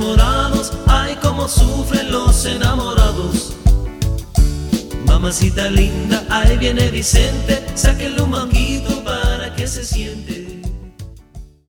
morados, ay, cómo sufren los enamorados. Mamacita linda, ahí viene Vicente, sáquenle un manguito para que se siente.